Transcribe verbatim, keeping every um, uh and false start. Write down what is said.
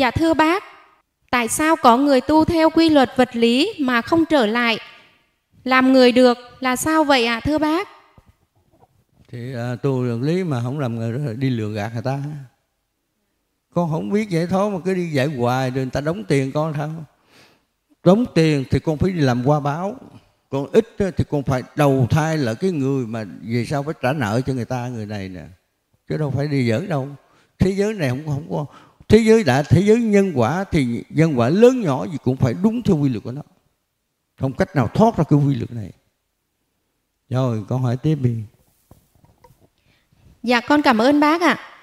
Dạ thưa bác, tại sao có người tu theo quy luật vật lý mà không trở lại làm người được, là sao vậy ạ à, thưa bác? Thì à, tu vật lý mà không làm người đó đi lừa gạt người ta. Con không biết giải thoát mà cứ đi giải hoài rồi người ta đóng tiền con sao? Đóng tiền thì con phải đi làm qua báo. Còn ít thì con phải đầu thai là cái người mà về sau phải trả nợ cho người ta, người này nè. Chứ đâu phải đi giỡn đâu. Thế giới này không, không có. Thế giới đã thế giới nhân quả thì nhân quả lớn nhỏ gì cũng phải đúng theo quy luật của nó. Không cách nào thoát ra cái quy luật này. Rồi con hỏi tiếp đi. Dạ con cảm ơn bác ạ. À.